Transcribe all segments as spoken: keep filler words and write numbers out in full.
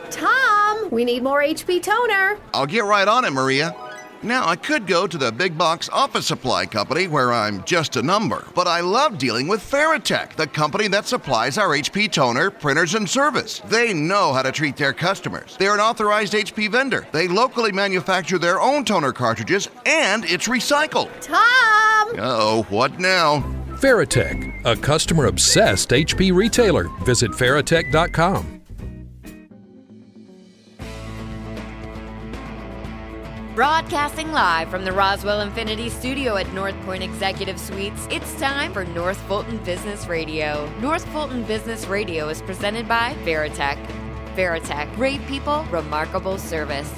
Tom, we need more H P toner. I'll get right on it, Maria. Now, I could go to the big box office supply company where I'm just a number, but I love dealing with Veritech, the company that supplies our H P toner, printers, and service. They know how to treat their customers. They're an authorized H P vendor. They locally manufacture their own toner cartridges, and it's recycled. Tom! Uh-oh, what now? Veritech, a customer-obsessed H P retailer. Visit Veritech dot com. Broadcasting live from the Roswell Infinity Studio at North Point Executive Suites, it's time for North Fulton Business Radio. North Fulton Business Radio is presented by Veritech. Veritech, great people, remarkable service.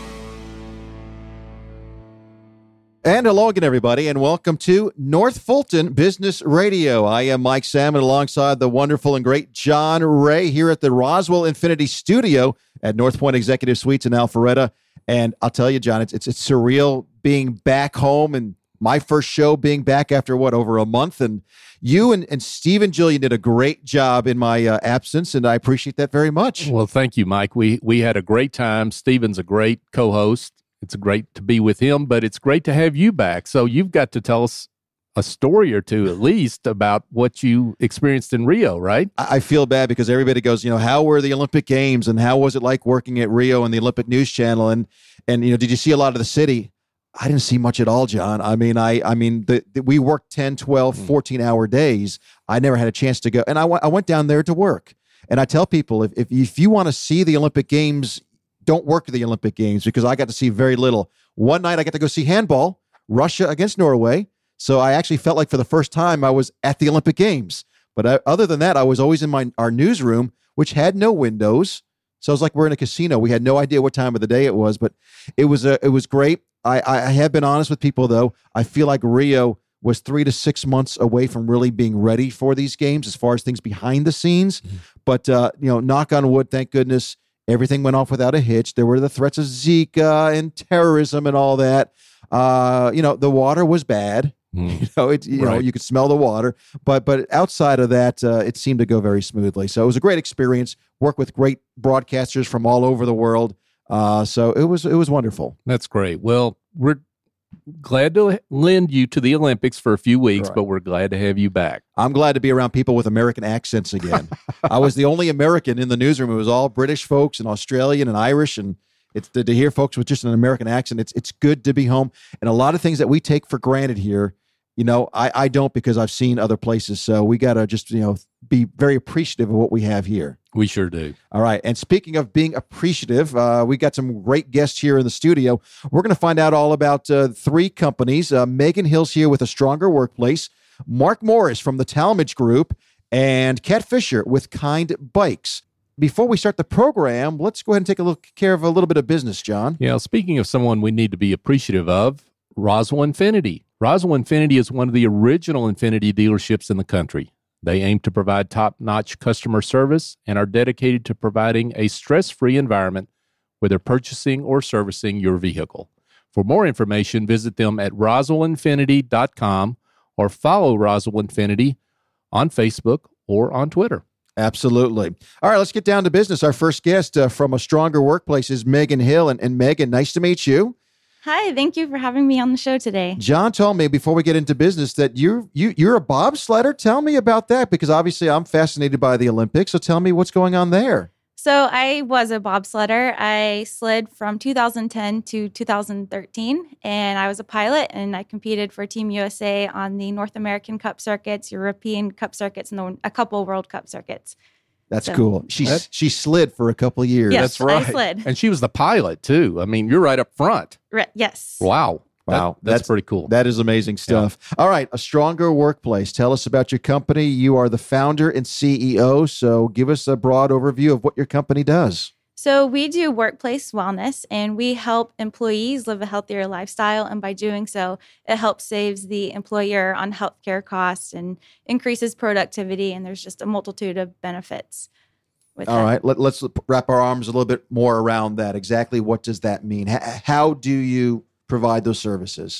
And hello again, everybody, and welcome to North Fulton Business Radio. I am Mike Salmon alongside the wonderful and great John Ray here at the Roswell Infinity Studio at North Point Executive Suites in Alpharetta. And I'll tell you, John, it's, it's it's surreal being back home and my first show being back after, what, over a month. And you and, and Steve and Jillian did a great job in my uh, absence, and I appreciate that very much. Well, thank you, Mike. We we had a great time. Steven's a great co-host. It's great to be with him, but it's great to have you back. So you've got to tell us a story or two at least about what you experienced in Rio, right? I feel bad because everybody goes, you know, how were the Olympic Games and how was it like working at Rio and the Olympic News Channel? And, and you know, did you see a lot of the city? I didn't see much at all, John. I mean, I I mean, the, the, we worked ten, twelve, fourteen-hour days. I never had a chance to go. And I, w- I went down there to work. And I tell people, if, if, if you want to see the Olympic Games, don't work the Olympic Games, because I got to see very little. One night I got to go see handball, Russia against Norway. So I actually felt like for the first time I was at the Olympic Games. But I, other than that, I was always in my our newsroom, which had no windows. So it was like we're in a casino. We had no idea what time of the day it was, but it was a, it was great. I, I have been honest with people, though. I feel like Rio was three to six months away from really being ready for these games as far as things behind the scenes. Mm-hmm. But, uh, you know, knock on wood, thank goodness, everything went off without a hitch. There were the threats of Zika and terrorism and all that. Uh, you know, the water was bad. Mm. You know, it, you right. know, you could smell the water, but but outside of that, uh, it seemed to go very smoothly. So it was a great experience. Work with great broadcasters from all over the world. Uh, so it was it was wonderful. That's great. Well, we're glad to lend you to the Olympics for a few weeks, right. but we're glad to have you back. I'm glad to be around people with American accents again. I was the only American in the newsroom. It was all British folks and Australian and Irish, and it's to, to hear folks with just an American accent. It's it's good to be home. And a lot of things that we take for granted here, you know, I, I don't, because I've seen other places. So we got to just, you know, be very appreciative of what we have here. We sure do. All right. And speaking of being appreciative, uh, we got some great guests here in the studio. We're going to find out all about uh, three companies. Uh, Megan Hill's here with A Stronger Workplace, Mark Morris from the Talmadge Group, and Kat Fisher with Kind Bikes. Before we start the program, let's go ahead and take a look care of a little bit of business, John. Yeah, speaking of someone we need to be appreciative of, Roswell Infinity. Roswell Infinity is one of the original Infinity dealerships in the country. They aim to provide top-notch customer service and are dedicated to providing a stress-free environment, whether purchasing or servicing your vehicle. For more information, visit them at roswell infinity dot com or follow Roswell Infinity on Facebook or on Twitter. Absolutely. All right, let's get down to business. Our first guest uh, from A Stronger Workplace is Megan Hill. And, and Megan, nice to meet you. Hi, thank you for having me on the show today. John told me before we get into business that you you you're a bobsledder. Tell me about that, because obviously I'm fascinated by the Olympics. So tell me what's going on there. So I was a bobsledder. I slid from two thousand ten to two thousand thirteen, and I was a pilot, and I competed for Team U S A on the North American Cup circuits, European Cup circuits, and a couple World Cup circuits. That's so cool. She That's, she slid for a couple of years. Yes, That's right. I slid. And she was the pilot, too. I mean, you're right up front. Right, yes. Wow. Wow. That, that's, that's pretty cool. That is amazing stuff. Yeah. All right. A Stronger Workplace. Tell us about your company. You are the founder and C E O. So give us a broad overview of what your company does. So we do workplace wellness, and we help employees live a healthier lifestyle. And by doing so, it helps saves the employer on healthcare costs and increases productivity. And there's just a multitude of benefits with All that. right. Let, let's wrap our arms a little bit more around that. Exactly what does that mean? H- how do you provide those services?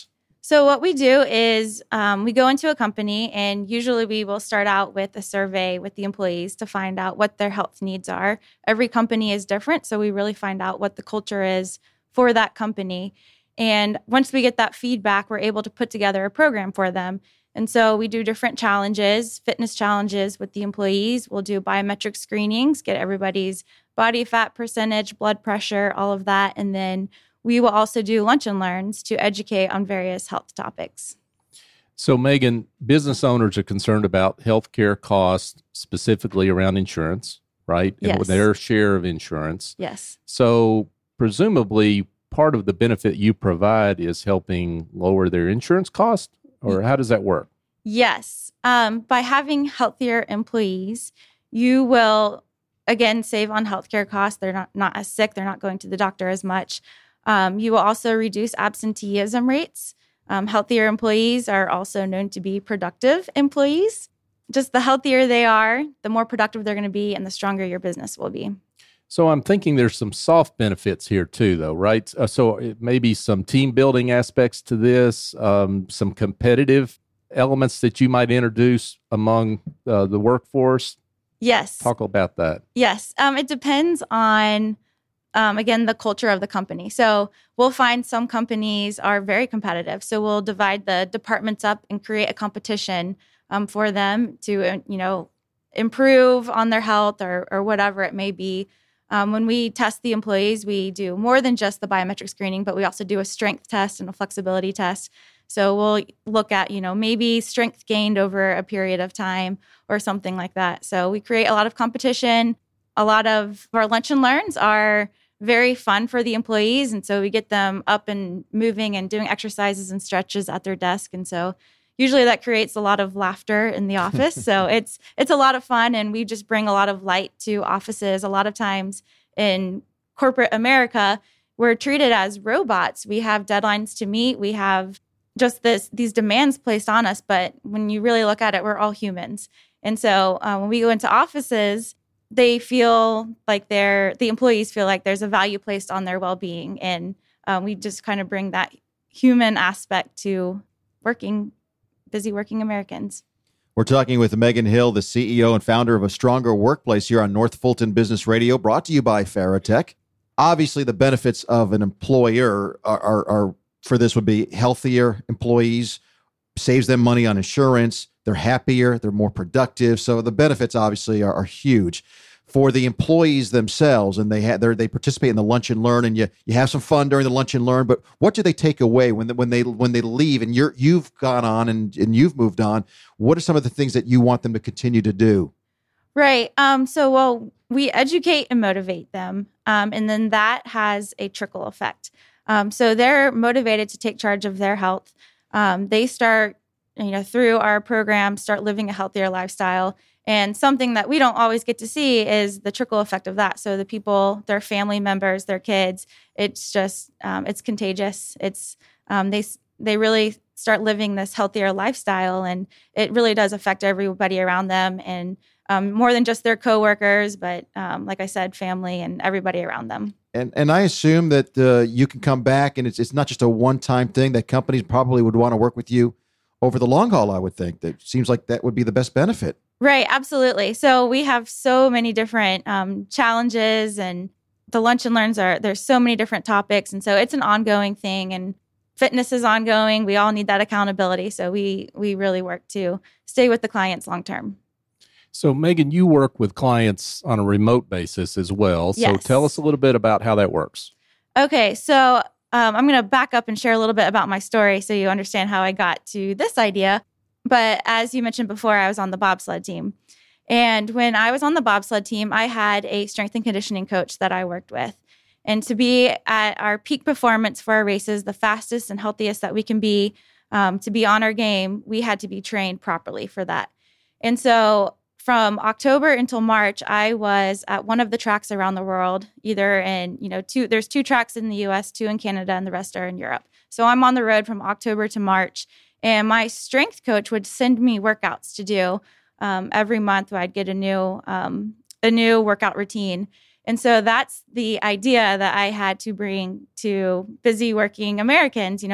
So what we do is um, we go into a company, and usually we will start out with a survey with the employees to find out what their health needs are. Every company is different, so we really find out what the culture is for that company. And once we get that feedback, we're able to put together a program for them. And so we do different challenges, fitness challenges with the employees. We'll do biometric screenings, get everybody's body fat percentage, blood pressure, all of that. And then we will also do lunch and learns to educate on various health topics. So, Megan, business owners are concerned about healthcare costs, specifically around insurance, right? And Yes. their share of insurance. Yes. So, presumably, part of the benefit you provide is helping lower their insurance cost, or how does that work? Yes. Um, by having healthier employees, you will, again, save on healthcare costs. They're not, not as sick. They're not going to the doctor as much. Um, you will also reduce absenteeism rates. Um, healthier employees are also known to be productive employees. Just the healthier they are, the more productive they're going to be and the stronger your business will be. So I'm thinking there's some soft benefits here too, though, right? Uh, so it maybe some team building aspects to this, um, some competitive elements that you might introduce among uh, the workforce. Yes. Talk about that. Yes. Um, it depends on, um, again, the culture of the company. So we'll find some companies are very competitive. So we'll divide the departments up and create a competition um, for them to, uh, you know, improve on their health or, or whatever it may be. Um, when we test the employees, we do more than just the biometric screening, but we also do a strength test and a flexibility test. So we'll look at, you know, maybe strength gained over a period of time or something like that. So we create a lot of competition. A lot of our lunch and learns are very fun for the employees. And so we get them up and moving and doing exercises and stretches at their desk. And so usually that creates a lot of laughter in the office. So it's it's a lot of fun, and we just bring a lot of light to offices. A lot of times in corporate America, we're treated as robots. We have deadlines to meet. We have just this these demands placed on us. But when you really look at it, we're all humans. And so uh, when we go into offices, they feel like they're the employees feel like there's a value placed on their well-being, and um, we just kind of bring that human aspect to working. busy working Americans. We're talking with Megan Hill, the C E O and founder of A Stronger Workplace here on North Fulton Business Radio, brought to you by Faratech. Obviously, the benefits of an employer are, are, are for this would be healthier employees, saves them money on insurance, they're happier, they're more productive. So the benefits obviously are, are huge. For the employees themselves, and they ha- they participate in the lunch and learn, and you you have some fun during the lunch and learn. But what do they take away when they, when they when they leave? And you're you've gone on and, and you've moved on. What are some of the things that you want them to continue to do? Right. Um. So, well, we educate and motivate them, um, and then that has a trickle effect. Um. So they're motivated to take charge of their health. Um. They start, you know, through our program, start living a healthier lifestyle. And something that we don't always get to see is the trickle effect of that. So the people, their family members, their kids, it's just, um, it's contagious. It's, um, they, they really start living this healthier lifestyle, and it really does affect everybody around them, and um, more than just their coworkers, but um, like I said, family and everybody around them. And and I assume that uh, you can come back, and it's it's not just a one-time thing, that companies probably would want to work with you over the long haul, I would think. That seems like that would be the best benefit. Right, absolutely. So we have so many different um, challenges, and the lunch and learns are, there's so many different topics. And so it's an ongoing thing, and fitness is ongoing. We all need that accountability. So we we really work to stay with the clients long term. So Megan, you work with clients on a remote basis as well. So Yes. tell us a little bit about how that works. Okay, so um, I'm going to back up and share a little bit about my story so you understand how I got to this idea. But as you mentioned before, I was on the bobsled team. And when I was on the bobsled team, I had a strength and conditioning coach that I worked with. And to be at our peak performance for our races, the fastest and healthiest that we can be, um, to be on our game, we had to be trained properly for that. And so from October until March, I was at one of the tracks around the world, either in, you know, two, there's two tracks in the U S, two in Canada, and the rest are in Europe. So I'm on the road from October to March. And my strength coach would send me workouts to do um, every month. I'd get a new um, a new workout routine. And so that's the idea that I had to bring to busy working Americans. You know,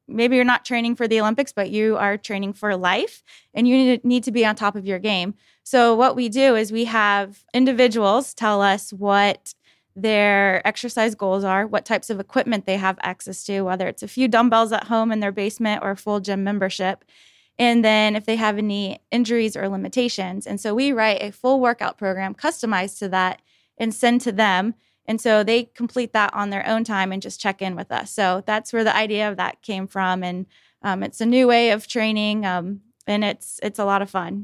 maybe you're not training for the Olympics, but you are training for life and you need to, need to be on top of your game. So what we do is we have individuals tell us what their exercise goals are, what types of equipment they have access to, whether it's a few dumbbells at home in their basement or a full gym membership. And then if they have any injuries or limitations. And so we write a full workout program customized to that and send to them. And so they complete that on their own time and just check in with us. So that's where the idea of that came from. And um, it's a new way of training, um, and it's it's a lot of fun.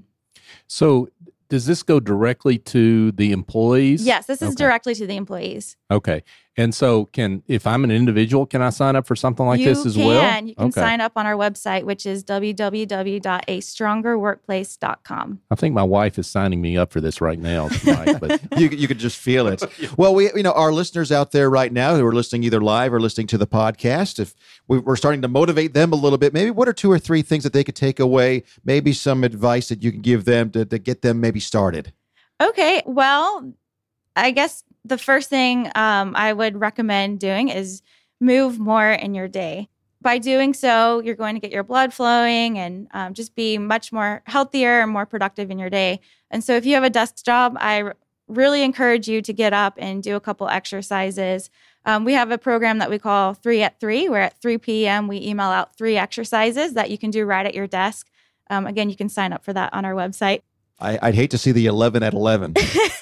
So does this go directly to the employees? Yes, this is Okay. directly to the employees. Okay. And so can, if I'm an individual, can I sign up for something like you this as can. well? You can Okay. sign up on our website, which is w w w dot a stronger workplace dot com. I think my wife is signing me up for this right now, Mike, but you you could just feel it. Well, we you know our listeners out there right now who are listening either live or listening to the podcast, if we- we're starting to motivate them a little bit, maybe what are two or three things that they could take away? Maybe some advice that you can give them to, to get them maybe started. Okay, well, I guess the first thing um, I would recommend doing is move more in your day. By doing so, you're going to get your blood flowing and um, just be much more healthier and more productive in your day. And so if you have a desk job, I r- really encourage you to get up and do a couple exercises. Um, we have a program that we call Three at Three, where at three p.m. we email out three exercises that you can do right at your desk. Um, again, you can sign up for that on our website. I, I'd hate to see the eleven at eleven.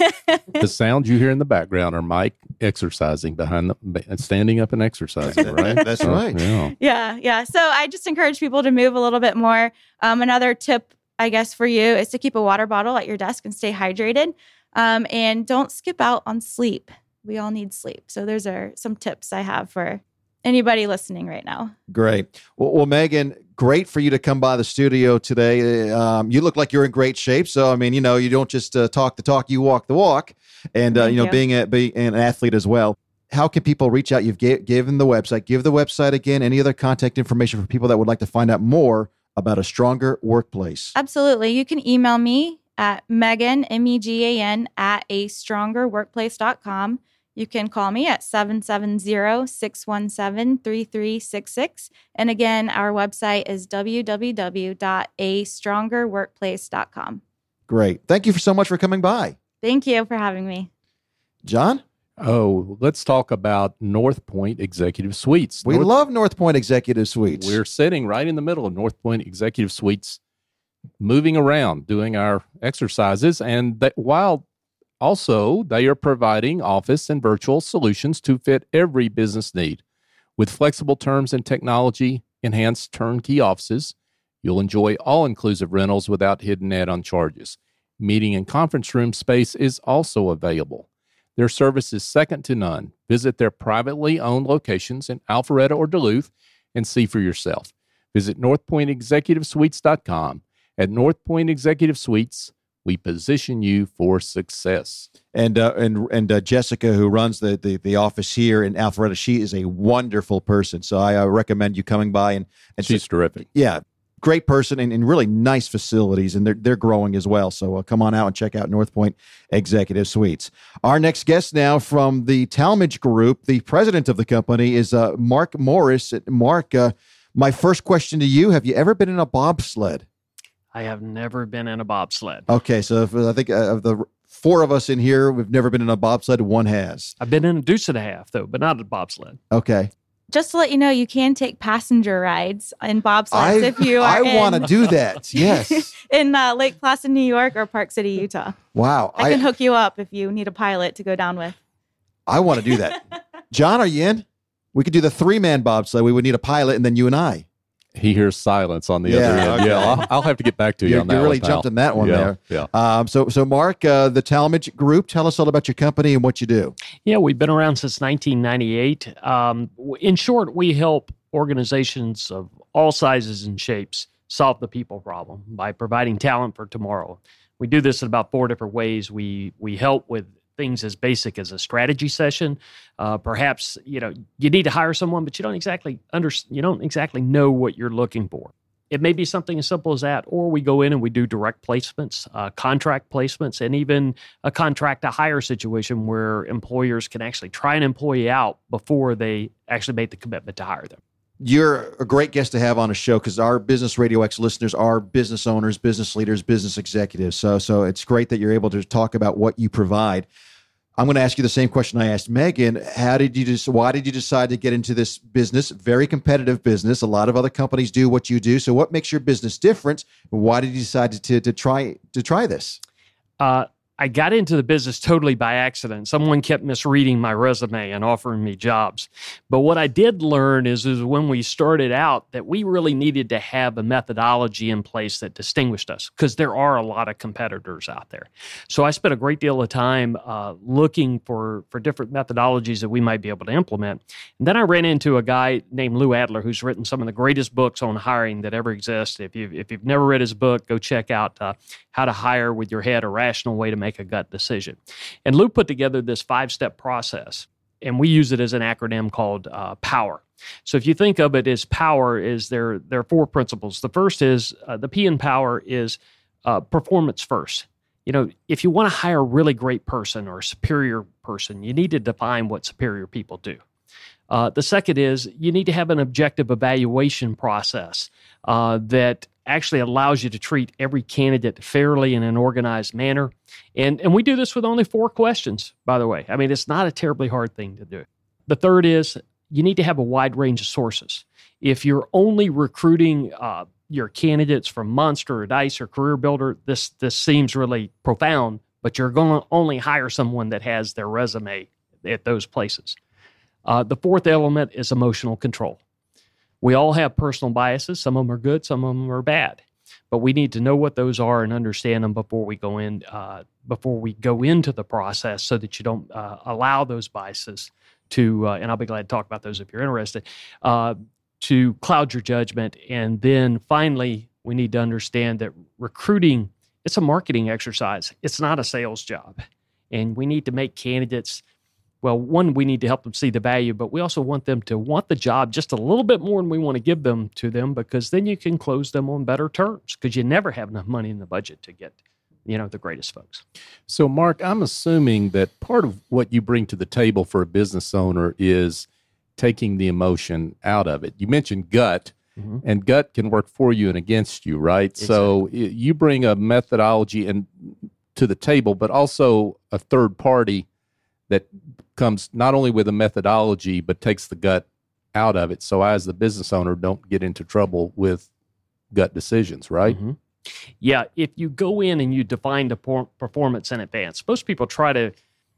the sounds you hear in the background are Mike exercising behind the, standing up and exercising, right? That's So, right. Yeah. Yeah, yeah. So I just encourage people to move a little bit more. Um, another tip, I guess, for you is to keep a water bottle at your desk and stay hydrated. Um, and don't skip out on sleep. We all need sleep. So those are some tips I have for anybody listening right now. Great. Well, well, Megan, great for you to come by the studio today. Um, you look like you're in great shape. So, I mean, you know, you don't just uh, talk the talk, you walk the walk. And, uh, Thank you know, you. being, a, being an athlete as well. How can people reach out? You've ga- given the website. Give the website again. Any other contact information for people that would like to find out more about a stronger workplace? Absolutely. You can email me at Megan, M E G A N, at a stronger workplace dot com. You can call me at seven seven zero, six one seven, three three six six. And again, our website is w w w dot a stronger workplace dot com. Great. Thank you for so much for coming by. Thank you for having me. John? Oh, let's talk about North Point Executive Suites. We North, love North Point Executive Suites. We're sitting right in the middle of North Point Executive Suites, moving around, doing our exercises. And that, while also they are providing office and virtual solutions to fit every business need. With flexible terms and technology, enhanced turnkey offices, you'll enjoy all-inclusive rentals without hidden add-on charges. Meeting and conference room space is also available. Their service is second to none. Visit their privately owned locations in Alpharetta or Duluth and see for yourself. Visit north point executive suites dot com. At North Point Executive Suites, we position you for success. And uh, and and uh, Jessica, who runs the, the the office here in Alpharetta, she is a wonderful person. So I uh, recommend you coming by and and She's so- terrific. yeah, great person and, and really nice facilities, and they're they're growing as well. So uh, come on out and check out North Point Executive Suites. Our next guest now from the Talmadge Group, the president of the company is uh, Mark Morris. Mark, uh, my first question to you: have you ever been in a bobsled? I have never been in a bobsled. Okay, so if, I think uh, of the four of us in here, we've never been in a bobsled. One has. I've been in a deuce and a half, though, but not a bobsled. Okay. Just to let you know, you can take passenger rides in bobsleds I, if you are I in, want to do that. Yes. in uh, Lake Placid, New York or Park City, Utah. Wow. I can hook you up if you need a pilot to go down with. I want to do that. John, are you in? We could do the three-man bobsled. We would need a pilot and then you and I. He hears silence on the Yeah, other end. okay. Yeah, I'll, I'll have to get back to you You on that. really one, pal. jumped in that one yeah, there. Yeah. Um, so, so Mark, uh, the Talmadge Group, tell us all about your company and what you do. Yeah, we've been around since nineteen ninety-eight. Um, w- in short, we help organizations of all sizes and shapes solve the people problem by providing talent for tomorrow. We do this in about four different ways. We we help with things as basic as a strategy session. Uh, perhaps you know you need to hire someone, but you don't exactly under you don't exactly know what you're looking for. It may be something as simple as that, or we go in and we do direct placements, uh, contract placements, and even a contract to hire situation where employers can actually try an employee out before they actually make the commitment to hire them. You're a great guest to have on a show because our Business Radio X listeners are business owners, business leaders, business executives. So, so it's great that you're able to talk about what you provide. I'm going to ask you the same question I asked Megan. How did you just, why did you decide to get into this business? Very competitive business. A lot of other companies do what you do. So what makes your business different? Why did you decide to, to try, to try this? Uh, I got into the business totally by accident. Someone kept misreading my resume and offering me jobs. But what I did learn is, is when we started out that we really needed to have a methodology in place that distinguished us because there are a lot of competitors out there. So I spent a great deal of time uh, looking for, for different methodologies that we might be able to implement. And then I ran into a guy named Lou Adler who's written some of the greatest books on hiring that ever exist. If you've, if you've never read his book, go check out uh, How to Hire with Your Head, A Rational Way to Make a Gut Decision. And Lou put together this five-step process, and we use it as an acronym called uh, POWER. So if you think of it as POWER, is there, there are four principles. The first is, uh, the P in POWER is uh, performance first. You know, if you want to hire a really great person or a superior person, you need to define what superior people do. Uh, the second is you need to have an objective evaluation process uh, that actually allows you to treat every candidate fairly in an organized manner. And, and we do this with only four questions, by the way. I mean, it's not a terribly hard thing to do. The third is you need to have a wide range of sources. If you're only recruiting uh, your candidates from Monster or Dice or Career Builder, this, this seems really profound, but you're going to only hire someone that has their resume at those places. Uh, the fourth element is emotional control. We all have personal biases. Some of them are good, some of them are bad. But we need to know what those are and understand them before we go in, uh, before we go into the process, so that you don't uh, allow those biases to, uh, and I'll be glad to talk about those if you're interested, uh, to cloud your judgment. And then finally, we need to understand that recruiting, it's a marketing exercise. It's not a sales job. And we need to make candidates, well, one, we need to help them see the value, but we also want them to want the job just a little bit more than we want to give them to them, because then you can close them on better terms, because you never have enough money in the budget to get, you know, the greatest folks. So, Mark, I'm assuming that part of what you bring to the table for a business owner is taking the emotion out of it. You mentioned gut, mm-hmm. and gut can work for you and against you, right? Exactly. So you bring a methodology and to the table, but also a third party that comes not only with a methodology, but takes the gut out of it. So I, as the business owner, don't get into trouble with gut decisions, right? Mm-hmm. Yeah, if you go in and you define the performance in advance, most people try to,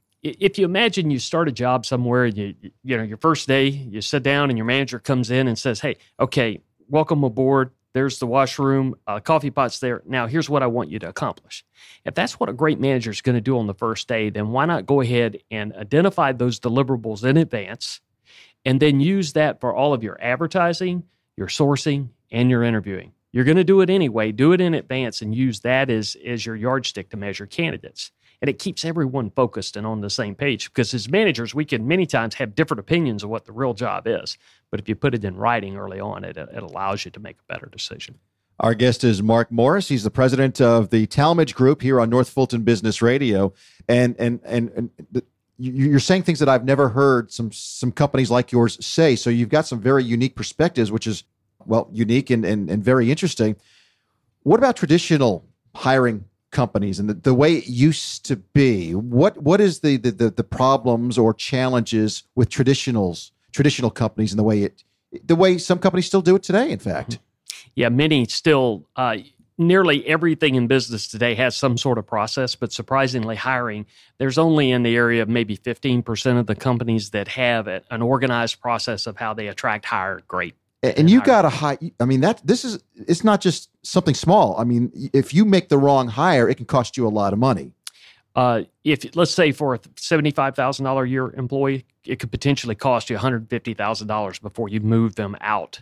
if you imagine you start a job somewhere, you you know, your first day, you sit down and your manager comes in and says, hey, okay, welcome aboard. There's the washroom, uh, coffee pot's there. Now, here's what I want you to accomplish. If that's what a great manager is going to do on the first day, then why not go ahead and identify those deliverables in advance and then use that for all of your advertising, your sourcing, and your interviewing. You're going to do it anyway. Do it in advance and use that as, as your yardstick to measure candidates. And it keeps everyone focused and on the same page, because as managers, we can many times have different opinions of what the real job is. But if you put it in writing early on, it, it allows you to make a better decision. Our guest is Mark Morris. He's the president of the Talmadge Group here on North Fulton Business Radio. And and and, and the, you're saying things that I've never heard some some companies like yours say. So you've got some very unique perspectives, which is, well, unique and, and, and very interesting. What about traditional hiring companies and the, the way it used to be? What what is the, the the the problems or challenges with traditionals traditional companies and the way it the way some companies still do it today, in fact? Yeah, many still, uh, nearly everything in business today has some sort of process, but surprisingly hiring, there's only in the area of maybe fifteen percent of the companies that have a, an organized process of how they attract, hire great. And, and you got a high, I mean, that this is, it's not just something small. I mean, if you make the wrong hire, it can cost you a lot of money. Uh, if let's say for a seventy-five thousand dollars a year employee, it could potentially cost you one hundred fifty thousand dollars before you move them out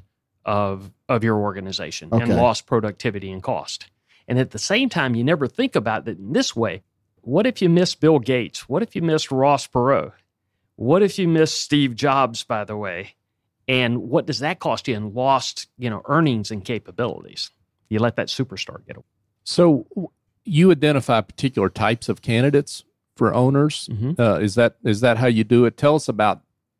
of of your organization, okay, and lost productivity and cost. And at the same time, you never think about it in this way. What if you miss Bill Gates? What if you missed Ross Perot? What if you missed Steve Jobs, by the way? And what does that cost you in lost, you know, earnings and capabilities? You let that superstar get away. So you identify particular types of candidates for owners. Mm-hmm. Uh, is that is that how you do it? Tell us about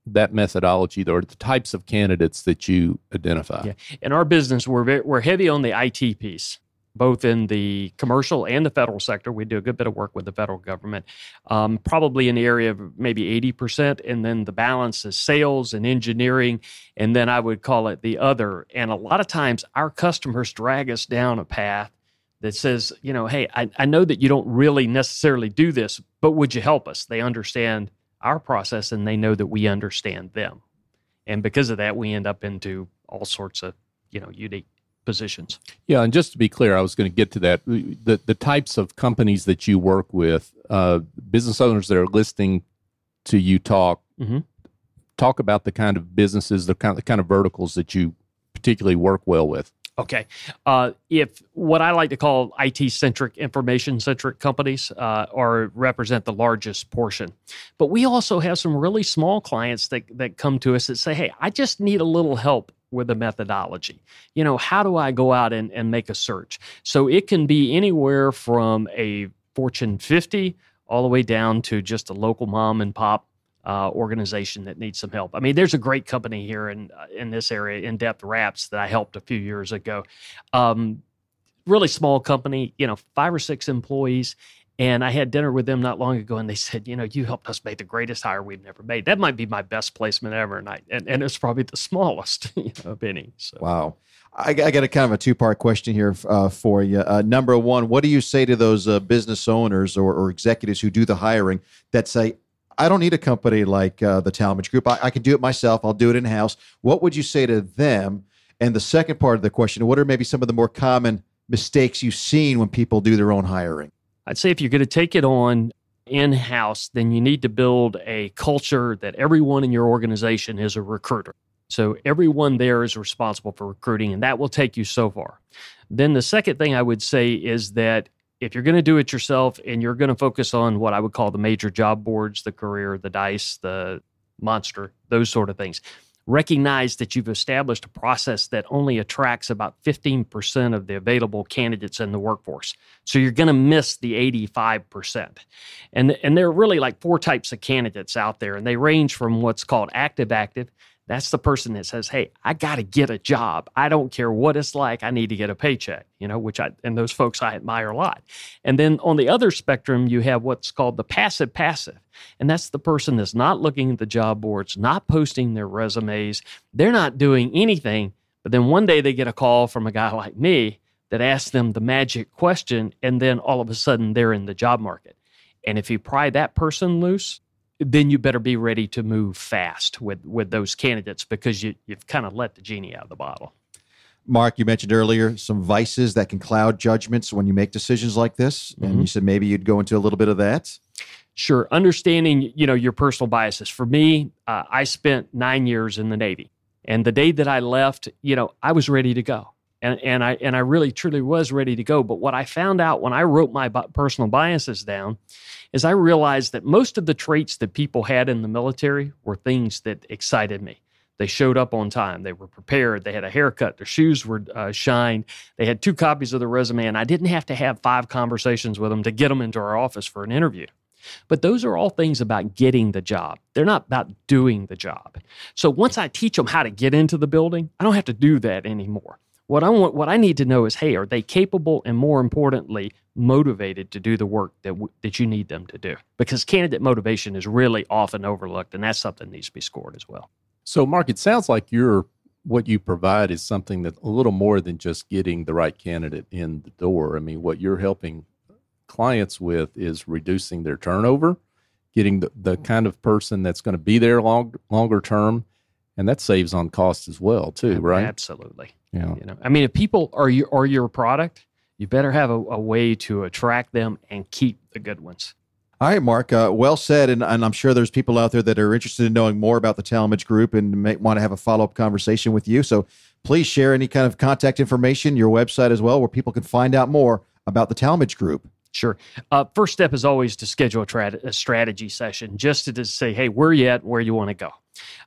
that methodology or the types of candidates that you identify? Yeah. In our business, we're very, we're heavy on the I T piece, both in the commercial and the federal sector. We do a good bit of work with the federal government, um, probably in the area of maybe eighty percent. And then the balance is sales and engineering. And then I would call it the other. And a lot of times our customers drag us down a path that says, you know, hey, I, I know that you don't really necessarily do this, but would you help us? They understand our process and they know that we understand them. And because of that, we end up into all sorts of, you know, unique positions. Yeah, and just to be clear, I was going to get to that. The the types of companies that you work with, uh, business owners that are listening to you talk, mm-hmm. talk about the kind of businesses, the kind, the kind of verticals that you particularly work well with. Okay. Uh, if what I like to call I T-centric, information-centric companies uh, are represent the largest portion. But we also have some really small clients that, that come to us that say, hey, I just need a little help with the methodology. You know, how do I go out and, and make a search? So it can be anywhere from a Fortune fifty all the way down to just a local mom and pop uh, organization that needs some help. I mean, there's a great company here in uh, in this area, In-Depth Wraps, that I helped a few years ago. Um, really small company, you know, five or six employees. And I had dinner with them not long ago, and they said, you know, you helped us make the greatest hire we've never made. That might be my best placement ever, and I, and, and it's probably the smallest you know, of any. So. Wow. I, I got a kind of a two-part question here uh, for you. Uh, number one, what do you say to those uh, business owners or, or executives who do the hiring that say, I don't need a company like uh, the Talmadge Group. I, I can do it myself. I'll do it in-house. What would you say to them? And the second part of the question, what are maybe some of the more common mistakes you've seen when people do their own hiring? I'd say if you're going to take it on in-house, then you need to build a culture that everyone in your organization is a recruiter. So everyone there is responsible for recruiting, and that will take you so far. Then the second thing I would say is that if you're going to do it yourself and you're going to focus on what I would call the major job boards, the Career, the Dice, the Monster, those sort of things, recognize that you've established a process that only attracts about fifteen percent of the available candidates in the workforce. So you're going to miss the eighty-five percent. And, and there are really like four types of candidates out there, and they range from what's called active-active. That's the person that says, hey, I got to get a job. I don't care what it's like. I need to get a paycheck, you know, which I, and those folks I admire a lot. And then on the other spectrum, you have what's called the passive passive. And that's the person that's not looking at the job boards, not posting their resumes. They're not doing anything. But then one day they get a call from a guy like me that asks them the magic question. And then all of a sudden they're in the job market. And if you pry that person loose, then you better be ready to move fast with, with those candidates because you, you've kind of let the genie out of the bottle. Mark, you mentioned earlier some vices that can cloud judgments when you make decisions like this. Mm-hmm. And you said maybe you'd go into a little bit of that. Sure. Understanding, you know, your personal biases. For me, uh, I spent nine years in the Navy. And the day that I left, you know, I was ready to go. And, and I and I really, truly was ready to go. But what I found out when I wrote my bi- personal biases down is I realized that most of the traits that people had in the military were things that excited me. They showed up on time. They were prepared. They had a haircut. Their shoes were uh, shined. They had two copies of the resume, and I didn't have to have five conversations with them to get them into our office for an interview. But those are all things about getting the job. They're not about doing the job. So once I teach them how to get into the building, I don't have to do that anymore. What I want, what I need to know is, hey, are they capable and, more importantly, motivated to do the work that w- that you need them to do? Because candidate motivation is really often overlooked, and that's something that needs to be scored as well. So, Mark, it sounds like you're what you provide is something that a little more than just getting the right candidate in the door. I mean, what you're helping clients with is reducing their turnover, getting the, the kind of person that's going to be there long, longer term, and that saves on cost as well, too, right? Absolutely. Yeah. You know, I mean, if people are your, are your product, you better have a, a way to attract them and keep the good ones. All right, Mark, uh, well said. And, and I'm sure there's people out there that are interested in knowing more about the Talmadge Group and may want to have a follow-up conversation with you. So please share any kind of contact information, your website as well, where people can find out more about the Talmadge Group. Sure. Uh, first step is always to schedule a, tra- a strategy session just to, to say, hey, where you at, where you want to go.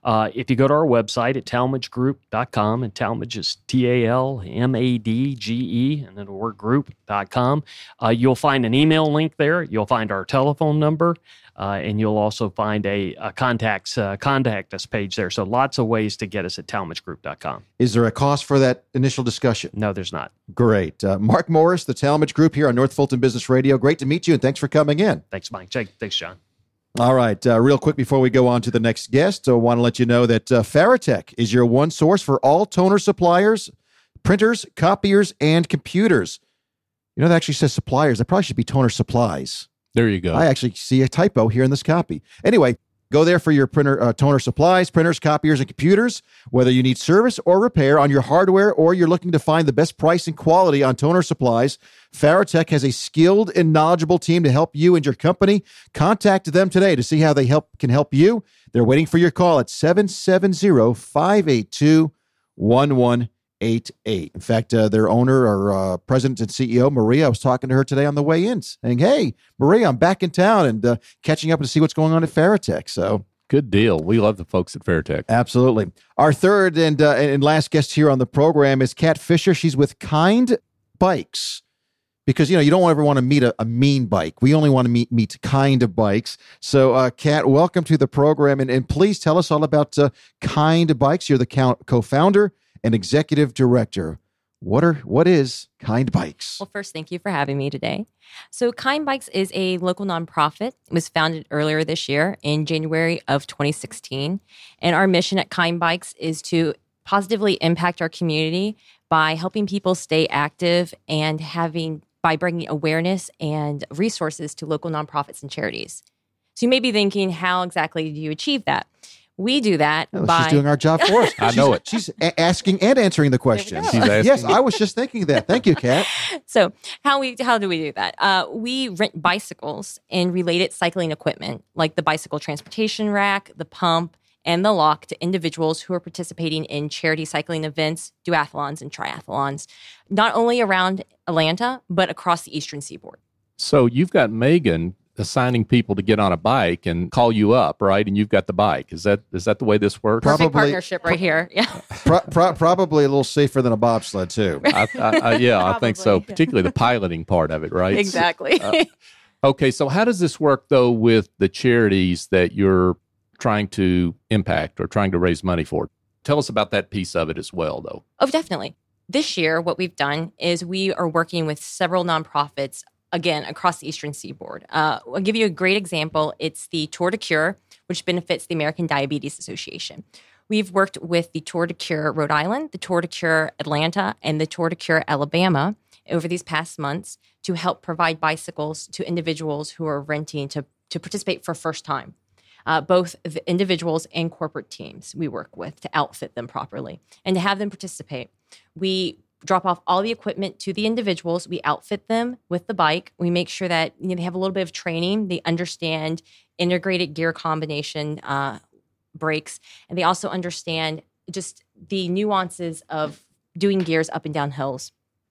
Uh, if you go to our website at talmadge group dot com, and Talmadge is T A L M A D G E, and then the word group dot com, uh, you'll find an email link there. You'll find our telephone number, uh, and you'll also find a, a contacts, uh, contact us page there. So lots of ways to get us at talmadge group dot com. Is there a cost for that initial discussion? No, there's not. Great. Uh, Mark Morris, the Talmadge Group here on North Fulton Business Radio. Great to meet you, and thanks for coming in. Thanks, Mike. Thanks, John. All right. Uh, real quick before we go on to the next guest, I want to let you know that uh, Faratech is your one source for all toner suppliers, printers, copiers, and computers. You know, that actually says suppliers. That probably should be toner supplies. There you go. I actually see a typo here in this copy. Anyway, go there for your printer, uh, toner supplies, printers, copiers, and computers. Whether you need service or repair on your hardware, or you're looking to find the best price and quality on toner supplies, Faratech has a skilled and knowledgeable team to help you and your company. Contact them today to see how they help can help you. They're waiting for your call at seven seven zero, five eight two, one one eight eight. In fact, uh, their owner or uh, president and C E O, Maria, I was talking to her today on the way in, saying, hey, Maria, I'm back in town and uh, catching up to see what's going on at Faratech. So good deal. We love the folks at Faratech. Absolutely. Our third and uh, and last guest here on the program is Kat Fisher. She's with Kind Bikes. Because, you know, you don't ever want to meet a, a mean bike. We only want to meet meet kind of bikes. So, uh, Kat, welcome to the program. And, and please tell us all about uh, Kind Bikes. You're the co- co-founder and executive director. What are what is Kind Bikes? Well, first, thank you for having me today. So Kind Bikes is a local nonprofit. It was founded earlier this year in January of twenty sixteen. And our mission at Kind Bikes is to positively impact our community by helping people stay active and having by bringing awareness and resources to local nonprofits and charities. So you may be thinking, how exactly do you achieve that? We do that Oh, by... she's doing our job for us. I She's- know it. She's a- asking and answering the questions. She's asking. Yes, I was just thinking that. Thank you, Kat. So how we how do we do that? Uh, we rent bicycles and related cycling equipment, like the bicycle transportation rack, the pump, and the lock, to individuals who are participating in charity cycling events, duathlons, and triathlons, not only around Atlanta, but across the Eastern Seaboard. So you've got Megan assigning people to get on a bike and call you up, right? And you've got the bike. Is that is that the way this works? Perfect Probably- partnership right here. Yeah. Pro- pro- probably a little safer than a bobsled, too. I, I, I, yeah, I think so. Probably. Particularly the piloting part of it, right? Exactly. Uh, okay, so how does this work though with the charities that you're trying to impact or trying to raise money for? Tell us about that piece of it as well, though. Oh, definitely. This year, what we've done is we are working with several nonprofits, again, across the Eastern Seaboard. Uh, I'll give you a great example. It's the Tour de Cure, which benefits the American Diabetes Association. We've worked with the Tour de Cure Rhode Island, the Tour de Cure Atlanta, and the Tour de Cure Alabama over these past months to help provide bicycles to individuals who are renting to, to participate for first time. Uh, both the individuals and corporate teams we work with to outfit them properly and to have them participate. We drop off all the equipment to the individuals. We outfit them with the bike. We make sure that, you know, they have a little bit of training. They understand integrated gear combination uh, brakes, and they also understand just the nuances of doing gears up and down hills.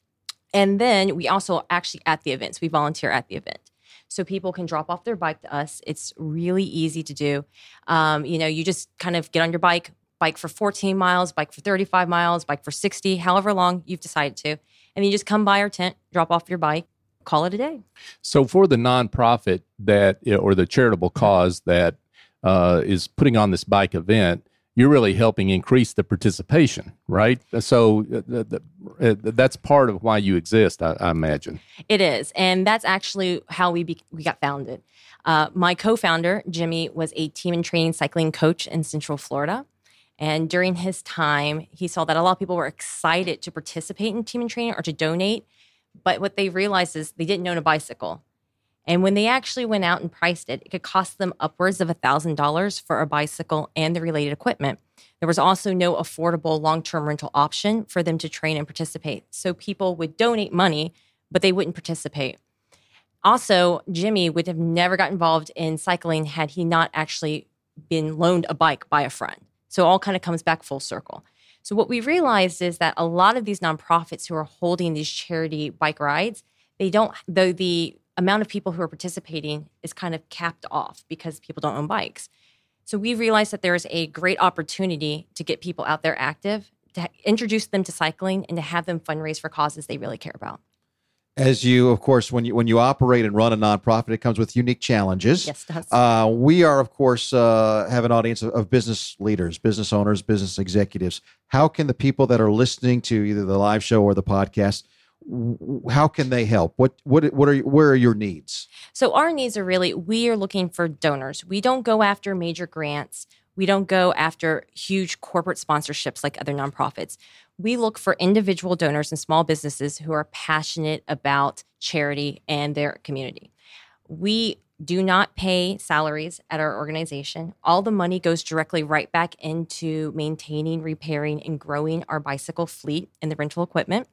And then we also actually at the events, we volunteer at the event. So people can drop off their bike to us. It's really easy to do. Um, you know, you just kind of get on your bike, bike for fourteen miles, bike for thirty-five miles, bike for sixty, however long you've decided to. And then you just come by our tent, drop off your bike, call it a day. So for the nonprofit that, or the charitable cause that uh, is putting on this bike event, you're really helping increase the participation, right? So uh, the, uh, that's part of why you exist, I, I imagine. It is. And that's actually how we be, we got founded. Uh, my co-founder, Jimmy, was a team and training cycling coach in Central Florida. And during his time, he saw that a lot of people were excited to participate in team and training or to donate. But what they realized is they didn't own a bicycle. And when they actually went out and priced it, it could cost them upwards of one thousand dollars for a bicycle and the related equipment. There was also no affordable long-term rental option for them to train and participate. So people would donate money, but they wouldn't participate. Also, Jimmy would have never got involved in cycling had he not actually been loaned a bike by a friend. So it all kind of comes back full circle. So what we realized is that a lot of these nonprofits who are holding these charity bike rides, they don't, though the amount of people who are participating is kind of capped off because people don't own bikes. So we realized that there is a great opportunity to get people out there active, to introduce them to cycling, and to have them fundraise for causes they really care about. As you, of course, when you when you operate and run a nonprofit, it comes with unique challenges. Yes, it does. Uh, we are, of course, uh, have an audience of, of business leaders, business owners, business executives. How can the people that are listening to either the live show or the podcast, w- how can they help? What what what are where are your needs? So our needs are really, we are looking for donors. We don't go after major grants. We don't go after huge corporate sponsorships like other nonprofits. We look for individual donors and small businesses who are passionate about charity and their community. We do not pay salaries at our organization. All the money goes directly right back into maintaining, repairing, and growing our bicycle fleet and the rental equipment.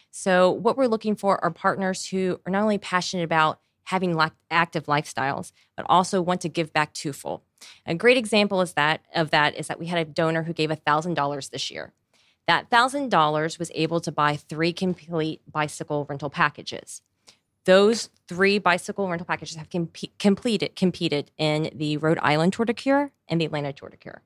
So what we're looking for are partners who are not only passionate about having active lifestyles, but also want to give back twofold. A great example is that of that is that we had a donor who gave one thousand dollars this year. That one thousand dollars was able to buy three complete bicycle rental packages. Those three bicycle rental packages have comp- completed, competed in the Rhode Island Tour de Cure and the Atlanta Tour de Cure.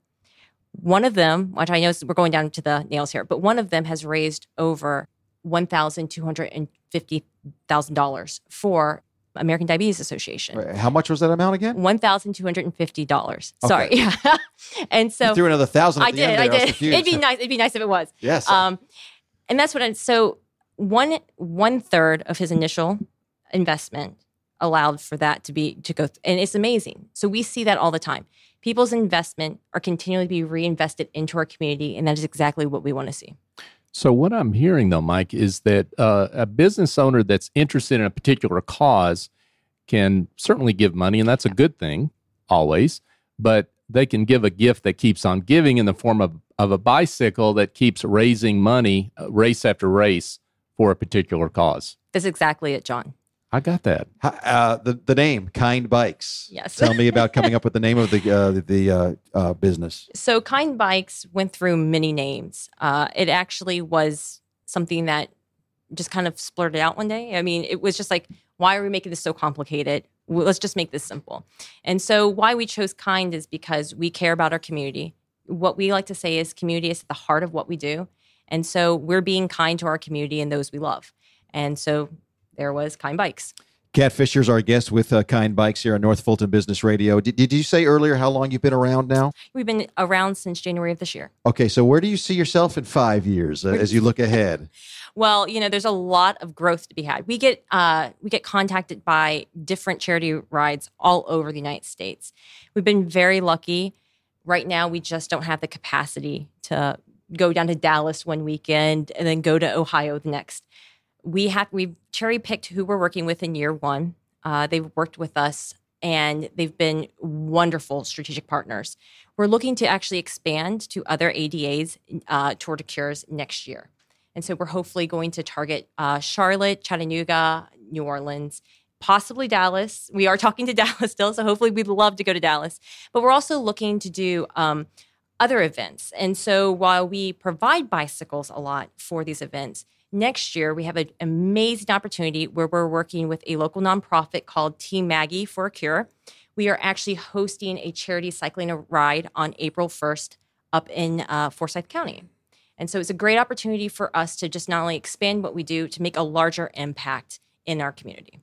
One of them, which I know is, we're going down to the nails here, but one of them has raised over one million two hundred fifty thousand dollars for American Diabetes Association. How much was that amount again? one thousand two hundred fifty dollars. Okay. Sorry. Yeah. And so you threw another thousand at I the did, end I there. did. was confused. It'd be nice. It'd be nice if it was. Yes. Um, and that's what I, so one, one third of his initial investment allowed for that to be, to go, th- and it's amazing. So we see that all the time. People's investment are continually be reinvested into our community, and that is exactly what we want to see. So what I'm hearing, though, Mike, is that uh, a business owner that's interested in a particular cause can certainly give money, and that's a good thing, always, but they can give a gift that keeps on giving in the form of, of a bicycle that keeps raising money uh, race after race for a particular cause. That's exactly it, John. I got that. Uh, the the name Kind Bikes. Yes. Tell me about coming up with the name of the uh, the, the uh, uh, business. So Kind Bikes went through many names. Uh, it actually was something that just kind of splurted out one day. I mean, it was just like, why are we making this so complicated? Well, let's just make this simple. And so why we chose Kind is because we care about our community. What we like to say is community is at the heart of what we do. And so we're being kind to our community and those we love. And so there was Kind Bikes. Kat Fisher's our guest with uh, Kind Bikes here on North Fulton Business Radio. Did, did you say earlier how long you've been around now? We've been around since January of this year. Okay, so where do you see yourself in five years uh, as you look ahead? Well, you know, there's a lot of growth to be had. We get uh, we get contacted by different charity rides all over the United States. We've been very lucky. Right now, we just don't have the capacity to go down to Dallas one weekend and then go to Ohio the next. We have we've cherry picked who we're working with in year one. Uh, they've worked with us, and they've been wonderful strategic partners. We're looking to actually expand to other A D As, uh, Tour de Cures next year. And so we're hopefully going to target uh, Charlotte, Chattanooga, New Orleans, possibly Dallas. We are talking to Dallas still, so hopefully we'd love to go to Dallas. But we're also looking to do um, other events. And so while we provide bicycles a lot for these events, next year we have an amazing opportunity where we're working with a local nonprofit called Team Maggie for a Cure. We are actually hosting a charity cycling ride on April first up in uh, Forsyth County. And so it's a great opportunity for us to just not only expand what we do, to make a larger impact in our community.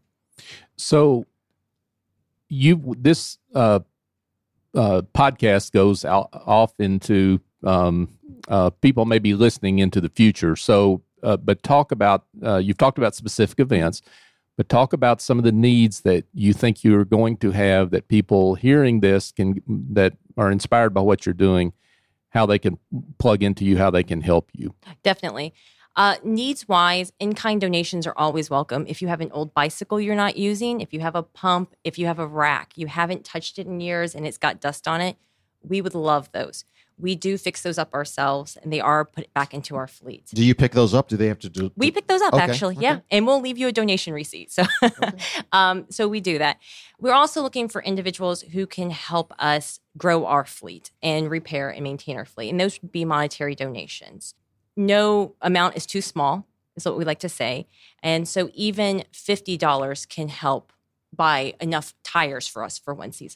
So you this uh, uh, podcast goes out, off into um, uh, people may be listening into the future. So, uh, but talk about uh, you've talked about specific events, but talk about some of the needs that you think you're going to have that people hearing this can that are inspired by what you're doing, how they can plug into you, how they can help you. Definitely. Uh, needs-wise, in-kind donations are always welcome. If you have an old bicycle you're not using, if you have a pump, if you have a rack, you haven't touched it in years and it's got dust on it, we would love those. We do fix those up ourselves, and they are put back into our fleet. Do you pick those up? Do they have to do? do we pick those up, okay, actually, okay. yeah. And we'll leave you a donation receipt. So, okay. um, so we do that. We're also looking for individuals who can help us grow our fleet and repair and maintain our fleet. And those would be monetary donations. No amount is too small, is what we like to say. And so even fifty dollars can help buy enough tires for us for one season.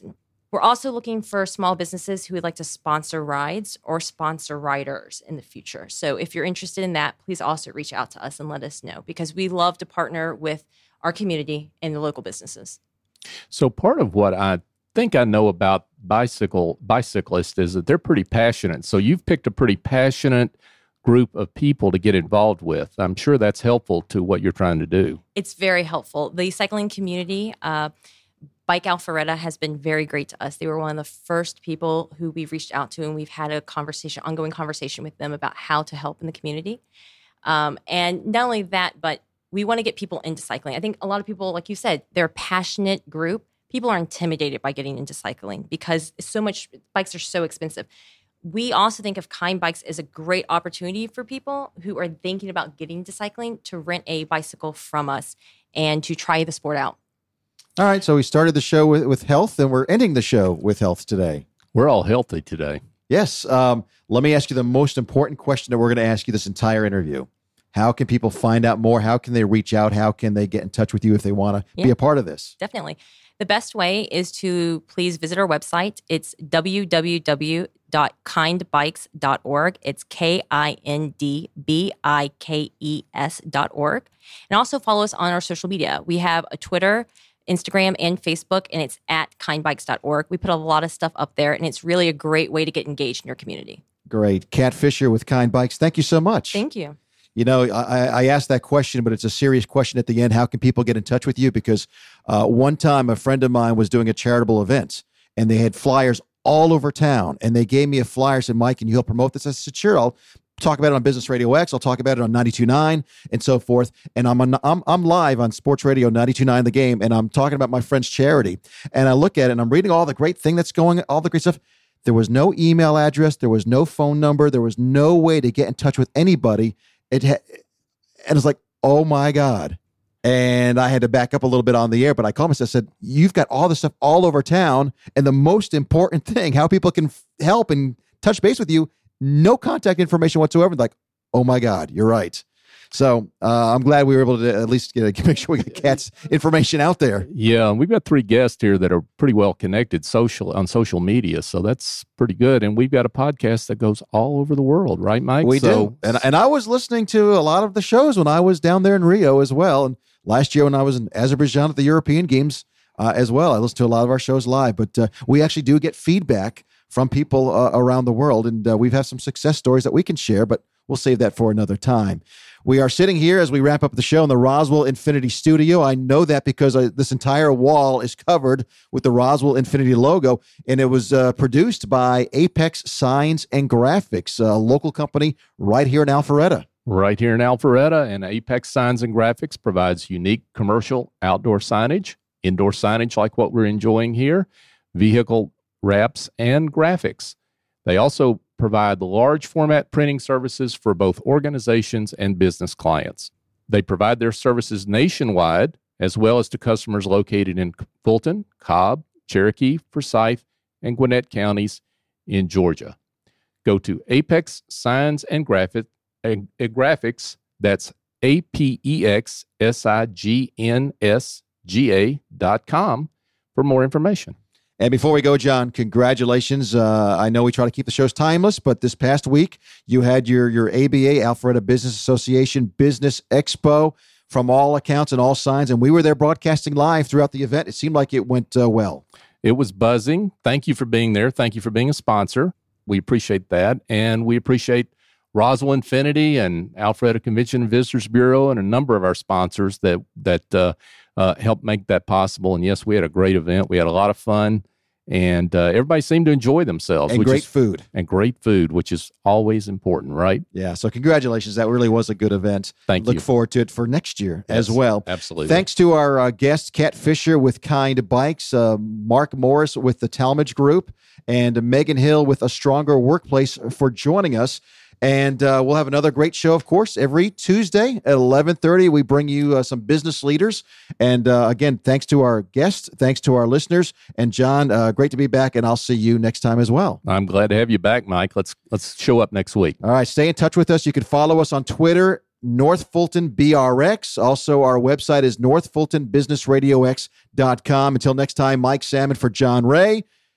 We're also looking for small businesses who would like to sponsor rides or sponsor riders in the future. So if you're interested in that, please also reach out to us and let us know, because we love to partner with our community and the local businesses. So part of what I think I know about bicycle bicyclists is that they're pretty passionate. So you've picked a pretty passionate group of people to get involved with. I'm sure that's helpful to what you're trying to do. It's very helpful. The cycling community, uh, Bike Alpharetta, has been very great to us. They were one of the first people who we've reached out to, and we've had a conversation, ongoing conversation with them about how to help in the community. Um, and not only that, but we want to get people into cycling. I think a lot of people, like you said, they're a passionate group. People are intimidated by getting into cycling because so much, bikes are so expensive. We also think of Kind Bikes as a great opportunity for people who are thinking about getting into cycling to rent a bicycle from us and to try the sport out. All right, so we started the show with, with health, and we're ending the show with health today. We're all healthy today. Yes. Um, let me ask you the most important question that we're going to ask you this entire interview. How can people find out more? How can they reach out? How can they get in touch with you if they want to Yeah. be a part of this? Definitely. The best way is to please visit our website. It's w w w dot kind bikes dot org. It's K I N D B I K E S dot org. And also follow us on our social media. We have a Twitter, Instagram, and Facebook, and it's at kind bikes dot org. We put a lot of stuff up there, and it's really a great way to get engaged in your community. Great. Kat Fisher with Kind Bikes. Thank you so much. Thank you. You know, I, I asked that question, but it's a serious question at the end. How can people get in touch with you? Because uh, one time a friend of mine was doing a charitable event, and they had flyers all over town, and they gave me a flyer, said, Mike, can you help promote this? I said, sure, I'll talk about it on Business Radio X. I'll talk about it on ninety-two point nine and so forth. And I'm, on, I'm I'm live on Sports Radio ninety-two point nine The Game, and I'm talking about my friend's charity. And I look at it, and I'm reading all the great thing that's going, all the great stuff. There was no email address. There was no phone number. There was no way to get in touch with anybody. It ha- and it's like, oh my God. And I had to back up a little bit on the air, but I called myself, I said, you've got all this stuff all over town. And the most important thing, how people can f- help and touch base with you, no contact information whatsoever. Like, oh my God, you're right. So uh, I'm glad we were able to at least you know, make sure we get Kat's information out there. Yeah, we've got three guests here that are pretty well connected social on social media, so that's pretty good. And we've got a podcast that goes all over the world, right, Mike? We so, do. And, and I was listening to a lot of the shows when I was down there in Rio as well. And last year when I was in Azerbaijan at the European Games uh, as well, I listened to a lot of our shows live. But uh, we actually do get feedback from people uh, around the world. And uh, we've had some success stories that we can share, but we'll save that for another time. We are sitting here as we wrap up the show in the Roswell Infinity Studio. I know that because uh, this entire wall is covered with the Roswell Infinity logo, and it was uh, produced by Apex Signs and Graphics, a local company right here in Alpharetta. Right here in Alpharetta, and Apex Signs and Graphics provides unique commercial outdoor signage, indoor signage like what we're enjoying here, vehicle wraps, and graphics. They also provide large format printing services for both organizations and business clients. They provide their services nationwide, as well as to customers located in Fulton, Cobb, Cherokee, Forsyth, and Gwinnett counties in Georgia. Go to Apex Signs and Graphic, uh, Graphics, that's A P E X S I G N S G A dot com for more information. And before we go, John, congratulations. Uh, I know we try to keep the shows timeless, but this past week you had your your A B A, Alpharetta Business Association Business Expo, from all accounts and all signs, and we were there broadcasting live throughout the event. It seemed like it went uh, well. It was buzzing. Thank you for being there. Thank you for being a sponsor. We appreciate that, and we appreciate Roswell Infinity and Alpharetta Convention and Visitors Bureau and a number of our sponsors that that uh, uh, helped make that possible. And yes, we had a great event. We had a lot of fun, and uh, everybody seemed to enjoy themselves. And which great is, food. And great food, which is always important, right? Yeah, so congratulations. That really was a good event. Thank Look you. Look forward to it for next year Yes, as well. absolutely. Thanks to our uh, guest, Kat Fisher with Kind Bikes, uh, Mark Morris with the Talmadge Group, and Megan Hill with A Stronger Workplace for joining us. And uh, we'll have another great show, of course, every Tuesday at eleven thirty. We bring you uh, some business leaders. And uh, again, thanks to our guests, thanks to our listeners. And John, uh, great to be back, and I'll see you next time as well. I'm glad to have you back, Mike. Let's let's show up next week. All right, stay in touch with us. You can follow us on Twitter, North Fulton B R X. Also, our website is north fulton business radio x dot com. Until next time, Mike Salmon for John Ray.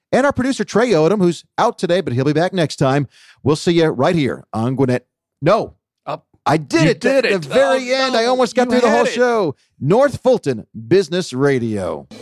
and our producer, Trey Odom, who's out today, but he'll be back next time. We'll see you right here on Gwinnett. No, Up. I did You it did at it. the very Oh, end. no, I almost got you through the had whole it. show. North Fulton Business Radio.